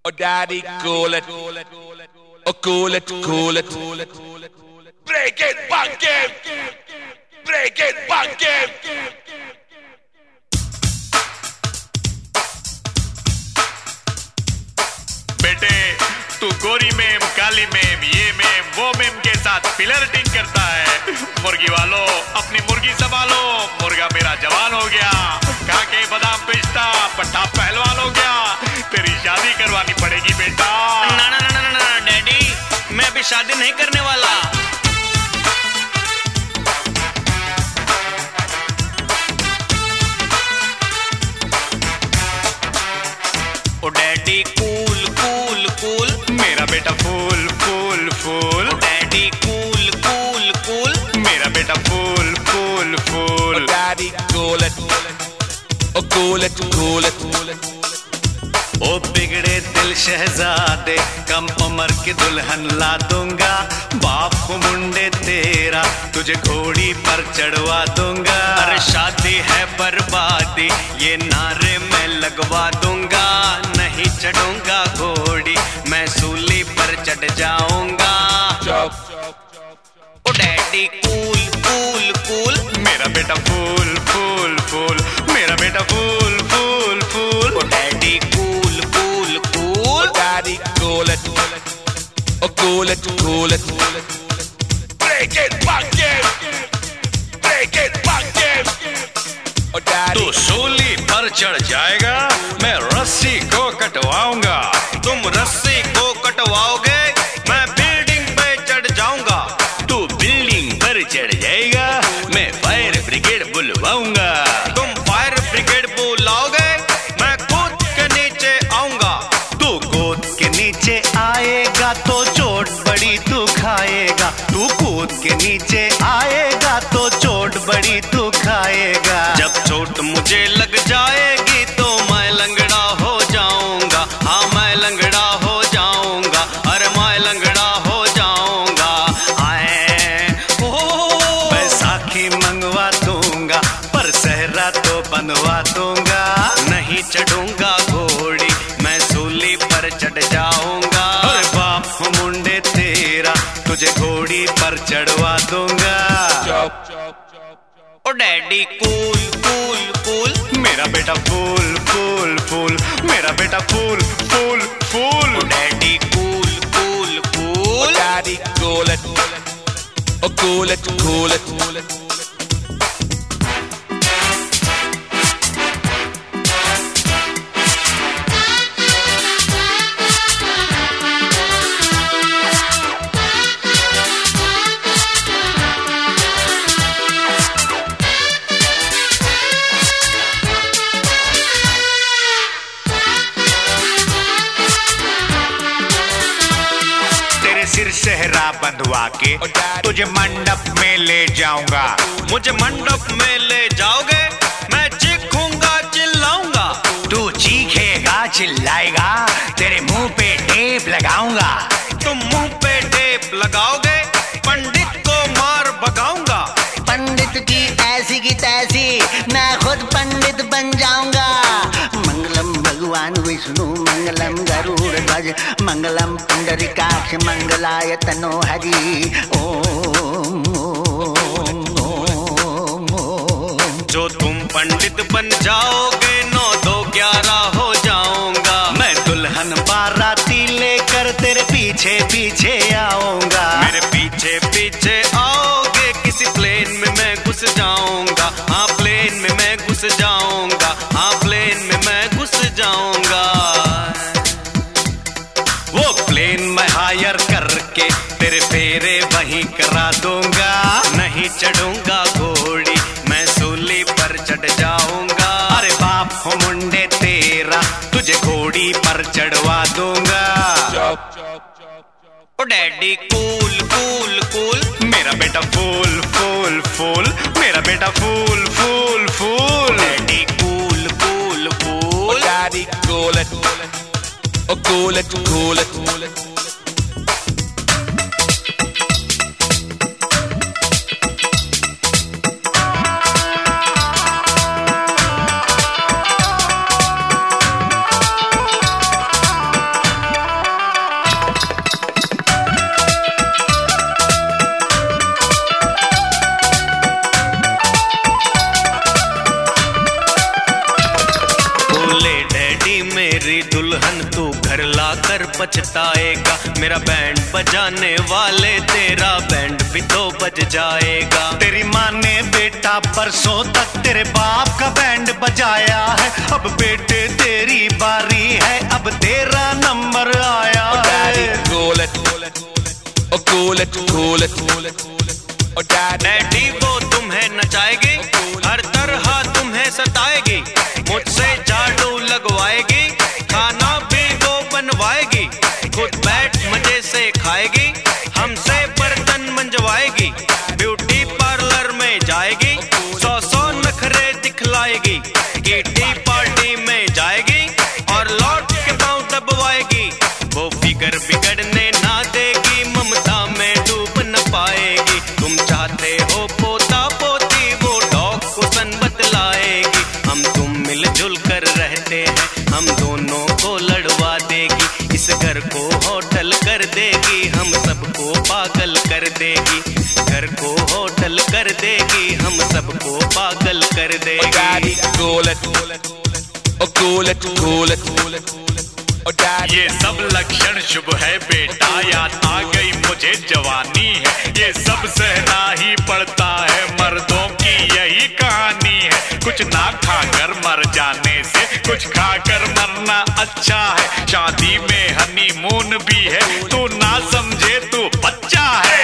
Oh daddy, cool it. Oh cool it, cool it. Break it, bang it. Break it, bang it. बेटे तू गोरी मेम, काली मेम, ये मेम, वो मेम के साथ फ्लर्टिंग करता है। मुर्गी वालों अपनी मुर्गी संभालो, मुर्गा मेरा जवान हो गया, खा के बादाम पिस्ता, पट्टा पहलवान हो गया। तेरी शादी करवानी पड़ेगी बेटा। ना ना ना ना ना डैडी, मैं अभी शादी नहीं करने वाला। Oh daddy cool cool cool, मेरा बेटा fool fool fool. Daddy cool cool cool, मेरा बेटा fool fool fool. Oh daddy, cool it. Oh cool it, cool it. ओ बिगड़े दिल शहजादे, कम उम्र की दुल्हन ला दूंगा। बाप को मुंडे तेरा, तुझे घोड़ी पर चढ़वा दूंगा। अरे शादी है बर्बादी, ये नारे मैं लगवा दूंगा। नहीं चढ़ूंगा घोड़ी, मैं सूली पर चढ़ जाऊंगा। Oh daddy cool cool cool, मेरा बेटा फूल फूल फूल। मेरा बेटा fool fool fool. Oh daddy cool cool cool. Daddy, cool it. Oh cool it, cool it. Break it, bang it. Break it, bang it. Oh daddy. तू सूली पर चढ़ जाएगा, मैं रस्सी को कटवाऊंगा। तुम रस्सी को कटवाओगे, मैं बिल्डिंग पे चढ़ जाऊंगा। तू बिल्डिंग पर चढ़ जाएगा, मैं फायर ब्रिगेड बुलवाऊंगा। तुम फायर ब्रिगेड बुलाओगे, मैं कूद के नीचे आऊंगा। तू कूद के नीचे आएगा तो चोट बड़ी तू खाएगा। तू कूद के नीचे आएगा तो चोट बड़ी तू खाएगा। जब चोट मुझे लग जाएगी तो मैं लंगड़ा हो जाऊंगा। हाँ मैं लंगड़ा हो जाऊंगा, अरे मैं लंगड़ा हो जाऊंगा। आए ओ बैसाखी मंगवा दूंगा, पर सहरा तो बनवा दूंगा। नहीं चढ़ूंगा घोड़ी, मैं सूली पर चढ़ जाऊंगा। अरे बाप मुंडे तेरा, तुझे घोड़ी पर चढ़वा दूंगा। Oh daddy cool cool cool, मेरा बेटा फूल फूल फूल। मेरा बेटा fool fool fool. Oh daddy cool cool cool. Daddy, cool it. Oh cool it, cool it. तेरे सिर सेहरा बंधवा के तुझे मंडप में ले जाऊंगा। मुझे मंडप में ले जाओगे, मैं चीखूंगा चिल्लाऊंगा। तू चीखेगा चिल्लाएगा, तेरे मुंह पे टेप लगाऊंगा। तुम मुंह पे टेप लगाओगे, पंडित को मार भगाऊंगा। पंडित की ऐसी की तैसी, मैं खुद पंडित बन जाऊंगा। मंगलम भगवान विष्णु, मंगलम गरुड़ ध्वज, मंगलम पुंडरीकाक्ष, मंगलाय तनो हरि। ओम ओम ओम ओम। जो तुम पंडित बन जाओगे, 9 2 11 हो जाऊंगा। मैं दुल्हन बाराती लेकर तेरे पीछे पीछे आऊंगा। मेरे पीछे पीछे आओगे, किसी प्लेन में मैं घुस जाऊंगा। हाँ प्लेन में मैं घुस जाऊंगा। हाँ प्लेन में मैं घुस जाऊंगा। वो प्लेन मैं हायर करके तेरे फेरे वहीं करा दूंगा। नहीं चढ़ूंगा घोड़ी, मैं सूली पर चढ़ जाऊंगा। अरे बाप हो मुंडे तेरा, तुझे घोड़ी पर चढ़वा दूंगा। Oh daddy cool cool cool, मेरा बेटा फूल फूल फूल। मेरा बेटा fool fool fool. Daddy cool cool cool. Oh daddy, cool it. Oh cool it, cool it. दुल्हन तू घर लाकर पछताएगा। मेरा बैंड बजाने वाले तेरा बैंड भी तो बज जाएगा। तेरी माँ ने बेटा परसों तक तेरे बाप का बैंड बजाया है। अब बेटे तेरी बारी है, अब तेरा नंबर आया है। Cool it, oh cool it, cool it, oh daddy. Daddy वो तुम्हें नचाएगी, हर तरह तुम्हें सताएगी, मुझसे झाड़ू लगवाएगी, खाना भी वो बनवाएगी, खुद बैठ मजे से खाएगी, हमसे बर्तन मंजवाएगी, ब्यूटी पार्लर में जाएगी, 100 नखरे दिखलाएगी, किटी पार्टी में जाएगी और लौट के पाँव दबवाएगी। वो फिगर बिगड़ने ना देगी, ममता में डूब न पाएगी। तुम चाहते हो पोता पोती, वो डॉग को सन बतलाएगी। हम तुम मिलजुल कर रहते हैं, हम दोनों को लड़वा देगी। इस घर को होटल कर देगी, हम सबको पागल कर देगी। घर को होटल कर देगी, हम सबको पागल कर Oh daddy, देगी। cool it, oh cool it, cool it, oh daddy. ये सब लक्षण शुभ है बेटा, याद आ गई मुझे जवानी है। ये सब सहना ही पड़ता है, मर्दों की यही कहानी है। कुछ ना खाकर मर जाने से कुछ खाकर मरना अच्छा है। शादी में हनीमून भी है, तू ना समझे तू बच्चा है।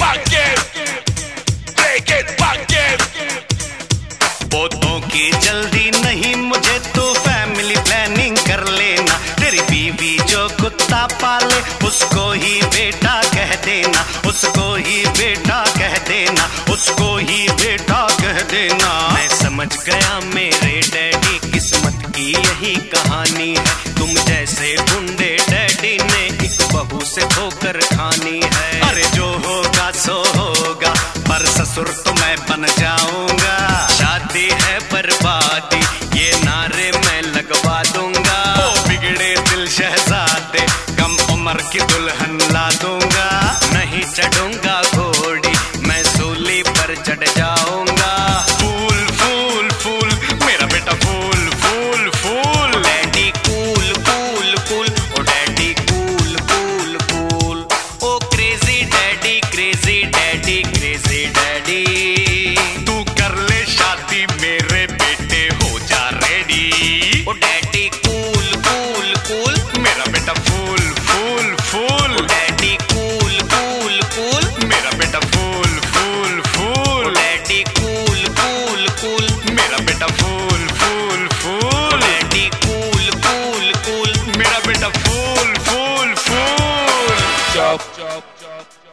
Break it, back it. पोतों की जल्दी नहीं मुझे, तो फैमिली प्लानिंग कर लेना। तेरी बीवी जो कुत्ता पाले उसको ही बेटा कह देना, उसको ही बेटा कह देना, उसको ही बेटा कह देना। मैं समझ गया मेरे डैडी, किस्मत की यही कहानी है। तुम जैसे गुंडे डैडी ने एक बहू से धोकर खानी है। अरे जो होगा सो होगा, पर ससुर तो मैं बन जाऊंगा। शादी है बर्बादी, ये नारे मैं लगवा दूंगा। ओ बिगड़े दिल शहजादे, कम उम्र की दुल्हन ला दूंगा। नहीं चढ़ूंगा घोड़ी, मैं सूली पर चढ़ जाऊंगा। फूल फूल फूल मेरा बेटा, fool fool fool. Daddy cool cool cool, oh daddy cool cool cool, oh crazy daddy, crazy daddy, crazy daddy. तू कर ले शादी मेरे बेटे, हो जा ready. Oh daddy cool cool cool, मेरा बेटा fool fool fool. Daddy cool cool cool, मेरा बेटा fool fool fool. Daddy cool cool cool, मेरा बेटा fool fool fool. Daddy cool cool cool. मेरा बेटा फूल फूल फूल। Chop, chop, chop.